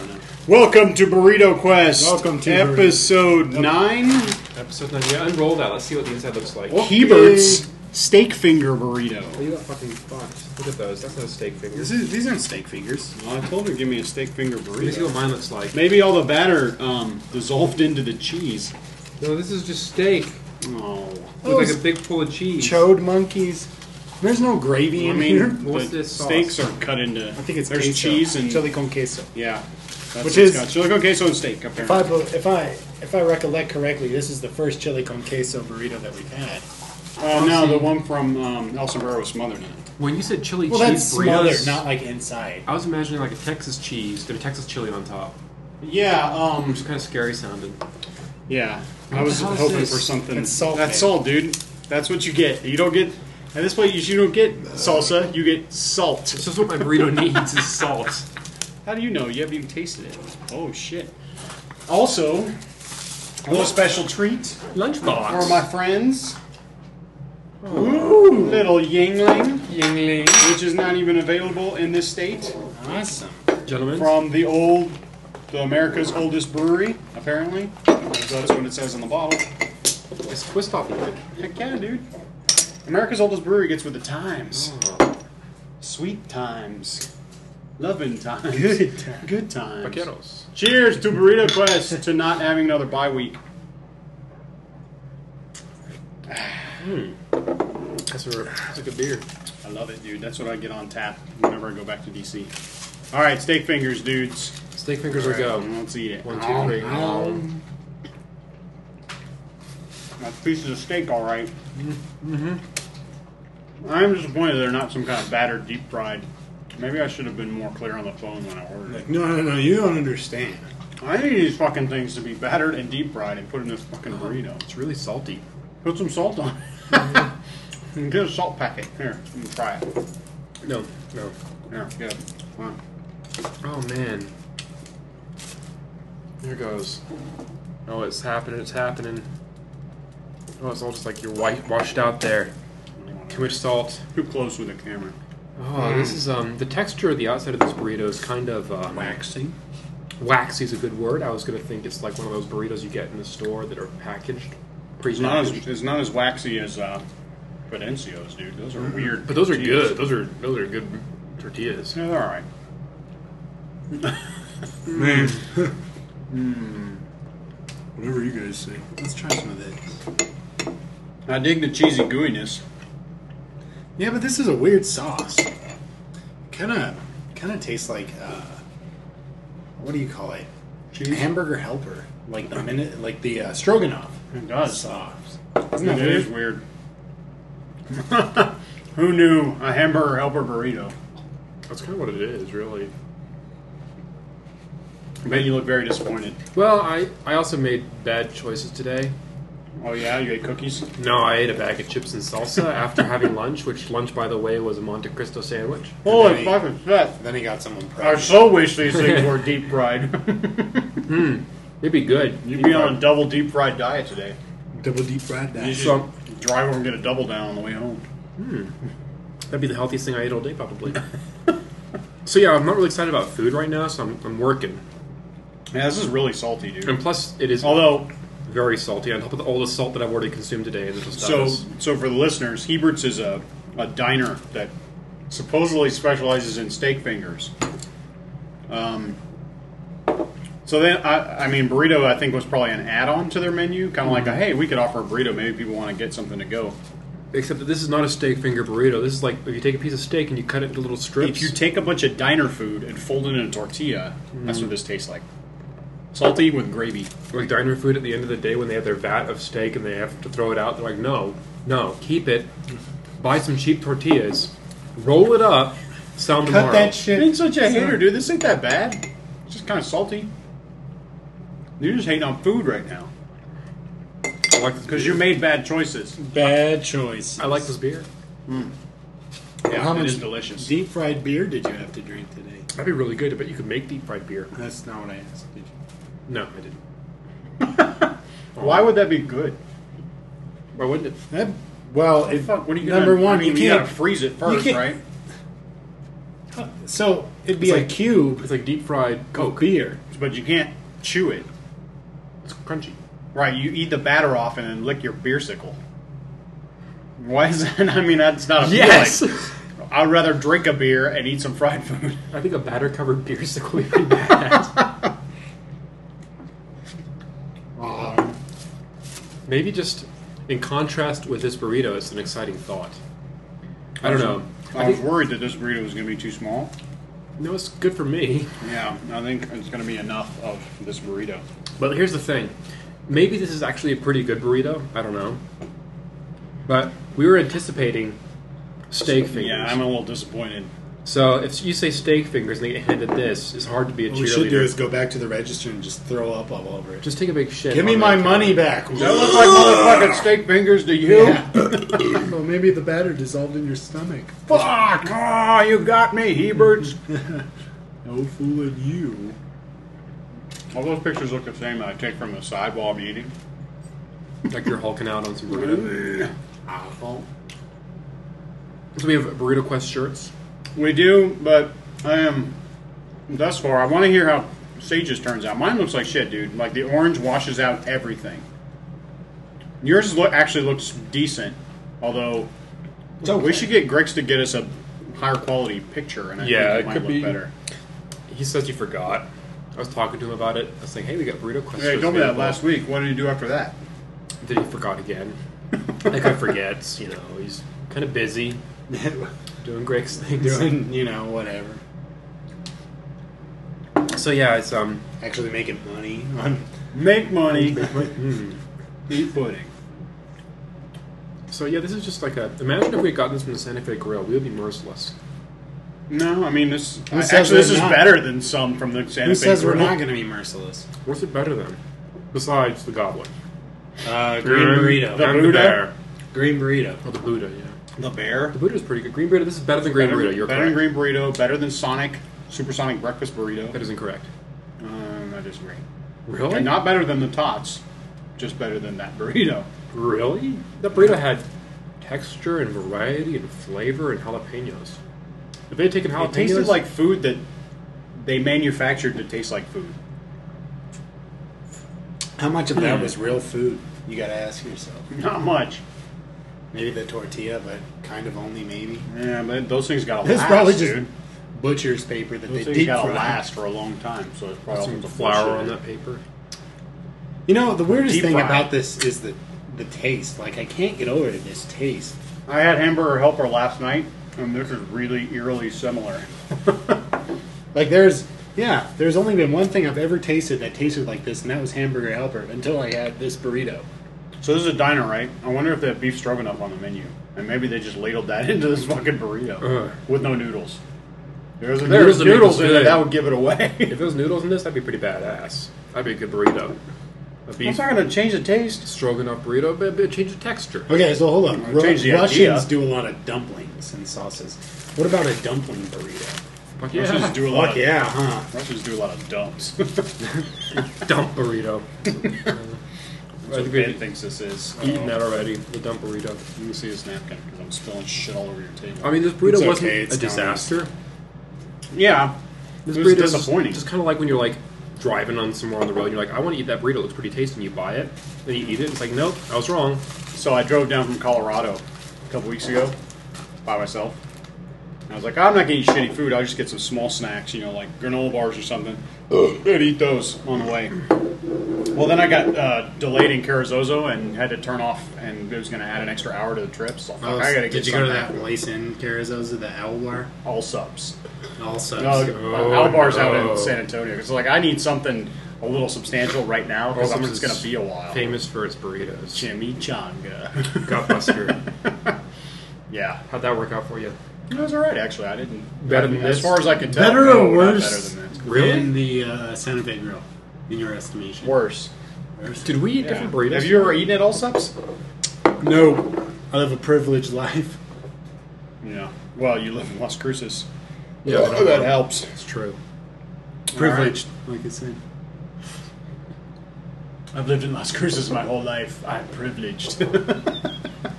Welcome to Burrito Quest. Welcome to episode 9. Episode 9. Yeah, unroll that. Let's see what the inside looks like. Hebert's steak finger burrito. Oh, you got fucking box. Look at those. That's not a steak finger. These aren't steak fingers. Well, I told her to give me a steak finger Let me see what burrito. mine looks like. Maybe all the batter dissolved into the cheese. No, this is just steak. Oh. With like a big pull of cheese. Chode monkeys. There's no gravy I in mean, here. What's the this sauce? steaks are cut into. I think it's there's queso. cheese and chili con queso. yeah, that's Which what it's is- got. Chili con queso and steak. Apparently. If I recollect correctly, this is the first chili con queso burrito that we've had. No, the one from El Sombrero was smothered in it. When you said chili Well, cheese that's smothered, burritos, not like inside. I was imagining like a Texas cheese, but a Texas chili on top. Yeah, Which is kind of scary sounding. yeah. What I was the hell is hoping this? for something. It's salt, That's man. salt, dude. That's what you get. You don't get at this point. You don't get salsa. You get salt. It's just what my burrito needs is salt. How do you know? You haven't even tasted it. Oh shit. Also, a little special treat Lunchbox. for my friends. Ooh, little Yingling, Yingling. which is not even available in this state. Awesome. Gentlemen. From the America's oldest brewery, apparently. That's what it says on the bottle. It's twist off good. Heck yeah, dude. America's oldest brewery gets with the times. Oh. Sweet times. Loving times. Good times. Good times. Vaqueros. Cheers to Burrito Quest to not having another bye week. That's a good beer. I love it, dude. That's what I get on tap whenever I go back to DC. All right, steak fingers, dudes. Steak fingers or go. Let's eat it. 1, 2, 3. That's pieces of steak, all right. I'm disappointed they're not some kind of battered deep fried. Maybe I should have been more clear on the phone when I ordered it. No, you don't understand. I need these fucking things to be battered and deep fried and put in this fucking burrito. It's really salty. Put some salt on it. Get a salt packet. Here, you can try it. No. Here, good. Wow. Oh man. Here goes. Oh, it's happening. Oh, it's all just like you're washed out there. Too much salt. Too close with the camera. Oh, this is the texture of the outside of this burrito is kind of Waxy. waxy is a good word. I was gonna think it's like one of those burritos you get in the store that are packaged, It's not pre-packaged. as waxy as Fidencio's, dude. Those are weird. But those are tortillas. good. Those are good tortillas. Yeah, they're all right. Man. Whatever you guys say. Let's try some of this. I dig the cheesy gooiness. Yeah, but this is a weird sauce. Kind of tastes like what do you call it? Cheese? Hamburger helper, like the stroganoff It does. sauce. It Isn't that is weird? weird. Who knew a hamburger helper burrito? That's kind of what it is, really. I bet you look very disappointed. Well, I also made bad choices today. Oh yeah, you ate cookies? No, I ate a bag of chips and salsa after having lunch, which lunch, by the way, was a Monte Cristo sandwich. Holy Hey. fucking shit. Then he got someone I pregnant. so wish these things were deep fried. It'd be good. You'd be on a double deep fried diet today. Double deep fried You that. should drive over and get a double down on the way home. That'd be the healthiest thing I ate all day, probably. So yeah, I'm not really excited about food right now, so I'm working. Yeah, this is really salty, dude. And plus, it is Although, very salty on top of all the salt that I've already consumed today in the so tostadas. for the listeners, Hebert's is a diner that supposedly specializes in steak fingers. So then, I mean, burrito, I think, was probably an add-on to their menu. Kind of like, hey, we could offer a burrito. Maybe people want to get something to go. Except that this is not a steak finger burrito. This is like if you take a piece of steak and you cut it into little strips. If you take a bunch of diner food and fold it in a tortilla, that's what this tastes like. Salty with gravy. like diner food at the end of the day when they have their vat of steak and they have to throw it out, they're like, no, keep it. Buy some cheap tortillas, roll it up, sell them Cut tomorrow. that shit. I ain't such a hater, dude. This ain't that bad. It's just kind of salty. You're just hating on food right now. I like this Because beer. you made bad choices. Bad choice. I like this beer. Yeah, How it much is delicious. Deep fried beer did you have to drink today? That'd be really good. I bet you could make deep fried beer. That's not what I asked. Did you? No, I didn't. Why would that be good? Why wouldn't it? That, well, What it, the fuck? What are you number gonna, one, I mean, you you can't. gotta freeze it first, can't- right? So It'd be It's a like- cube It's like deep fried of Coke. beer. But you can't chew it. It's crunchy. Right, you eat the batter off and then lick your beer sickle. Why is that? I mean, that's not a Yes! feeling. I'd rather drink a beer and eat some fried food. I think a batter covered beer sickle would be bad. Maybe just in contrast with this burrito, it's an exciting thought. I don't know. I was worried that this burrito was going to be too small. No, it's good for me. Yeah, I think it's going to be enough of this burrito. But here's the thing. Maybe this is actually a pretty good burrito. I don't know. But we were anticipating steak fingers. Yeah, I'm a little disappointed. So if you say steak fingers and they get handed this, it's hard to be a What cheerleader. we should do is go back to the register and just throw up all over it. Just take a big shit. Give me on my that money counter. back. Does that look like motherfucking steak fingers to you? Yeah. Well, maybe the batter dissolved in your stomach. Fuck! Oh, you got me, Heberts. No fooling you. All those pictures look the same that I take from the side while I'm eating. Like you're hulking out on some burrito. Awful. So we have Burrito Quest shirts. We do, but I am thus far. I want to hear how Sage's turns out. Mine looks like shit, dude. Like the orange washes out everything. Yours actually looks decent, although It's okay. we should get Grix to get us a higher quality picture, and I Yeah, think it it might could look be- better. He says he forgot. I was talking to him about it. I was saying, hey, we got Burrito Quest Hey, shirts. told me that available. last week. What did he do after that? Then he forgot again. That guy forgets, you know. He's kind of busy doing Greg's things. Doing, whatever. So yeah, it's Actually making money on. Make money, mm. eat pudding. So yeah, this is just like a. Imagine if we had gotten this from the Santa Fe Grill, we would be merciless. No, I mean this. Who says Actually, this we're is not? better than some from the Santa Who Fe says we're Grill. not going to be merciless? What's it better than? Besides the Goblin, Green burrito. The and Buddha? Bear. Green burrito. Oh, the Buddha, yeah. The bear. The Buddha's pretty good. Green burrito. This is better than green burrito. You're better than correct. green burrito. Better than Sonic Supersonic Breakfast Burrito. That is incorrect. I disagree. Really? And not better than the Tots, just better than that burrito. Really? That burrito had texture and variety and flavor and jalapenos. If they had taken jalapenos, It tasted like food that they manufactured to taste like food. How much of that was real food? You got to ask yourself. Not much. Maybe the tortilla, but kind of only maybe. Yeah, but those things gotta It's last, probably just dude. butcher's paper that Those they things deep gotta fry. last for a long time, so it's probably all some sorts of flour bullshit on in that it. paper. You know, the weirdest Deep thing fry. about this is the taste. Like, I can't get over this taste. I had Hamburger Helper last night, and this is really eerily similar. Like, there's only been one thing I've ever tasted that tasted like this, and that was Hamburger Helper, until I had this burrito. So this is a diner, right? I wonder if they have beef stroganoff on the menu, and maybe they just ladled that into this fucking burrito Ugh. with no noodles. There's Noodles would make noodles this in it good. that would give it away. If there was noodles in this, that'd be pretty badass. That'd be a good burrito. A beef It's not going to change the taste. stroganoff burrito, but it'd change the texture. Okay, so hold on. Well, change the Russians idea. do a lot of dumplings and sauces. What about a dumpling burrito? Fuck Russians yeah. do a lot. Fuck Of, yeah, huh? Russians do a lot of dumps. Dump burrito. That's what Ben thinks this is. Eaten that already. The dump burrito. You can see his napkin because I'm spilling shit all over your table. I mean, this burrito It's okay, wasn't it's a disaster. Yeah, This it was burrito's disappointing. Just kind of like when you're like driving on somewhere on the road, and you're like, I want to eat that burrito. It looks pretty tasty. And you buy it, then you eat it. It's like, nope, I was wrong. So I drove down from Colorado a couple weeks ago by myself. And I was like, I'm not going to eat shitty food. I'll just get some small snacks, like granola bars or something, and eat those on the way. Well, then I got delayed in Carrizozo and had to turn off, and it was going to add an extra hour to the trip. So fuck, I got to get Did you go to something that place in Carrizozo, the Owl Bar? all subs. All subs. No, Al Bar's out no. in San Antonio. It's like I need something a little substantial right now because All I'm Subs just going is to be a while. Famous for its burritos. Chimichanga. Gutbuster. Yeah. How'd that work out for you? It was alright, actually. I didn't. Better than as this? far as I can tell. Better no, or not worse Better than this. Really? than the Santa Fe Grill, in your estimation? Worse. Worse. Did we eat Yeah. different burritos? Have you ever eaten at Allsup's? No. I live a privileged life. Yeah. Well, you live in Las Cruces. Yeah, that helps. It's true. Privileged, like I said. I've lived in Las Cruces my whole life. I'm privileged.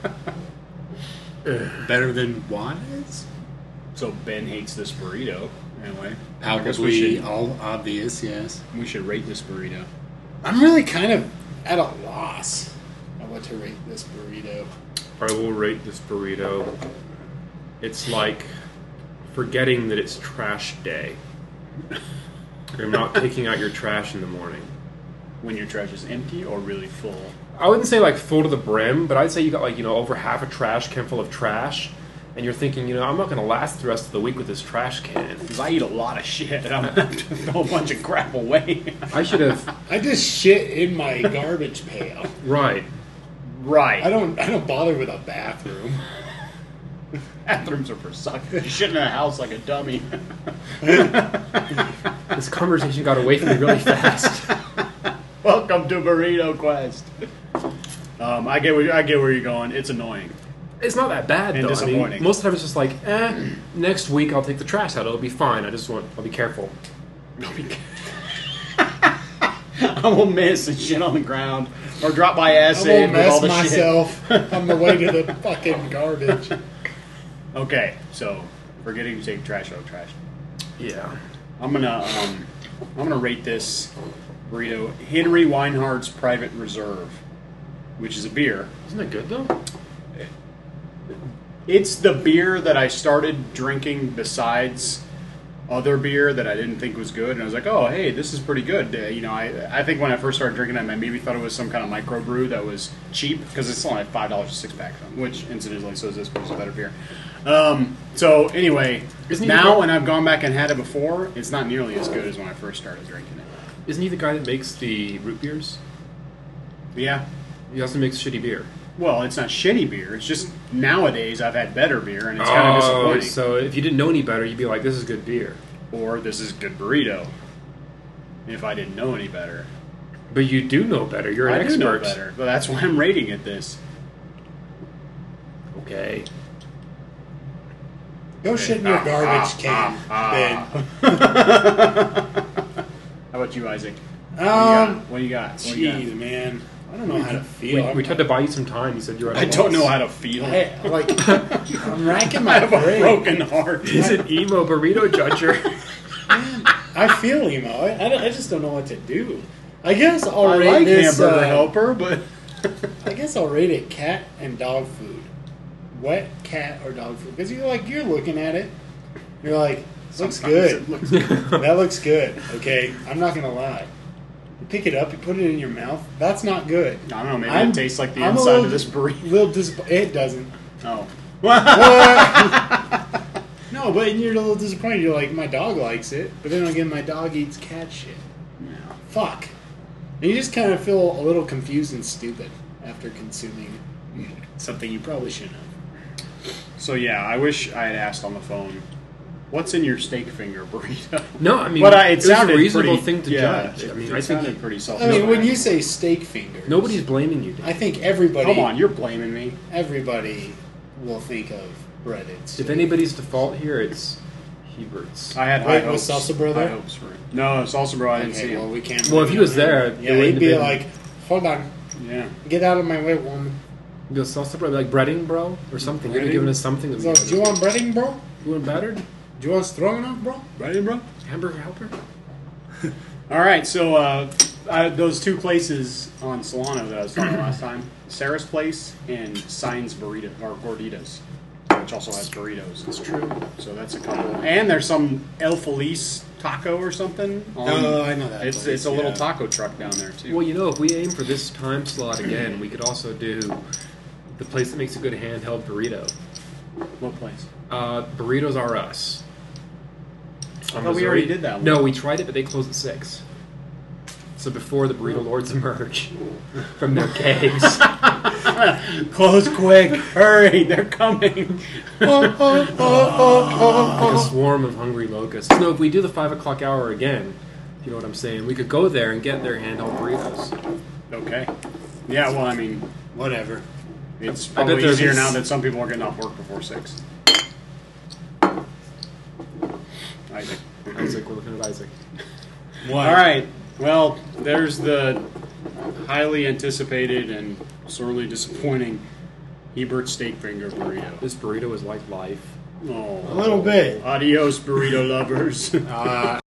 Better than Juarez? So Ben hates this burrito. Anyway, I guess we Palpably should, all obvious, yes. we should rate this burrito. I'm really kind of at a loss of what to rate this burrito. I will rate this burrito. It's like forgetting that it's trash day. You're not taking out your trash in the morning. When your trash is empty or really full. I wouldn't say like full to the brim, but I'd say you got like, over half a trash can full of trash, and you're thinking, I'm not going to last the rest of the week with this trash can. Because I eat a lot of shit, and I'm going to have to throw a bunch of crap away. I should have. I just shit in my garbage pail. Right. Right. I don't bother with a bathroom. Bathrooms are for suckers. Shit in a house like a dummy. This conversation got away from me really fast. Welcome to Burrito Quest. I get where you're going. It's annoying. It's not that bad, And though. disappointing. Most of the time it's just like, next week I'll take the trash out. It'll be fine. I'll be careful. I will miss and shit on the ground, or drop my ass I in won't with all mess the myself on the way to the fucking garbage. shit. Okay, so forgetting to take trash out of trash. Yeah. I'm gonna rate this burrito Henry Weinhardt's Private Reserve, which is a beer. Isn't it good, though? It's the beer that I started drinking besides other beer that I didn't think was good, and I was like, oh, hey, this is pretty good. I think when I first started drinking it, I maybe thought it was some kind of microbrew that was cheap, because it's only like $5 a six-pack, which, incidentally, so is this, but it's a better beer. So, anyway, now when I've gone back and had it before, it's not nearly as good as when I first started drinking it. Isn't he the guy that makes the root beers? Yeah. He also makes shitty beer. Well, it's not shitty beer. It's just nowadays I've had better beer, and it's kind of disappointing. So if you didn't know any better, you'd be like, this is good beer. Or this is good burrito. If I didn't know any better. But you do know better. You're an I expert. do know better. But that's why I'm rating it this. Okay. Go shit in your garbage can, Ben. How about you, Isaac? Um, What do you got? What do you got? Jeez, man. I don't know how to feel. We tried to buy you some time. You said you're at a I don't loss. know how to feel. I'm racking I my have a brain. broken heart. He's an emo burrito judger. I feel emo. I just don't know what to do. I guess I'll I rate like this. Hamburger Helper, but I guess I'll rate it cat and dog food. Wet cat or dog food? Because you're looking at it. You're like, looks good. Sometimes it looks good. That looks good. Okay, I'm not gonna lie. You pick it up, you put it in your mouth. That's not good. I don't know. Maybe I'm- it tastes like the I'm a inside little- of this burrito. It doesn't. Oh. No, but you're a little disappointed. You're like, my dog likes it, but then again, my dog eats cat shit. Yeah. Fuck. And you just kind of feel a little confused and stupid after consuming something you probably shouldn't have. So yeah, I wish I had asked on the phone, what's in your steak finger burrito? No, I mean, But it it was sounded a reasonable pretty- thing to yeah, judge. I It, mean, it I sounded think pretty self. I mean, when you say steak fingers, nobody's blaming you. Dan. I think everybody. Come on, you're blaming me. Everybody will think of breaded. If steak. anybody's default here, it's Hebert's. I had Wait, high was hopes. Salsa Bro there? High hopes for it. No, Salsa Bro, I didn't see Okay, him. well, we can't. Well, if he was there, yeah, it wouldn't he'd be have been- like, "Hold on, Yeah. get out of my way, woman." You go salsa bro, like breading, bro, or something. You're Breading? giving us something. That So, do you want breading, bro? You want battered? Do you want stroganoff, bro? Ready, bro? Hamburger helper? All right, so those two places on Solano that I was talking about last time, Sarah's Place and Signs Burrito or Gorditas, which also has burritos. That's true. So that's a couple. And there's some El Feliz taco or something. Oh, I know that It's place, a little yeah. taco truck down there too. Well, if we aim for this time slot again, we could also do the place that makes a good handheld burrito. What place? Burritos R Us. I thought we already did that one. No, we tried it, but they closed at 6. So before the burrito lords emerge from their caves. Close quick! Hurry! They're coming! Like a swarm of hungry locusts. No, if we do the 5 o'clock hour again, you know what I'm saying, we could go there and get their handheld burritos. Okay. Yeah. Well, I mean, Whatever. it's I bet probably there's easier this- now that some people are getting off work before 6. Isaac. Isaac, we're looking at Isaac. What? All right. Well, there's the highly anticipated and sorely disappointing Hebert steak finger burrito. This burrito is like life. Oh. A little bit. Adios, burrito lovers.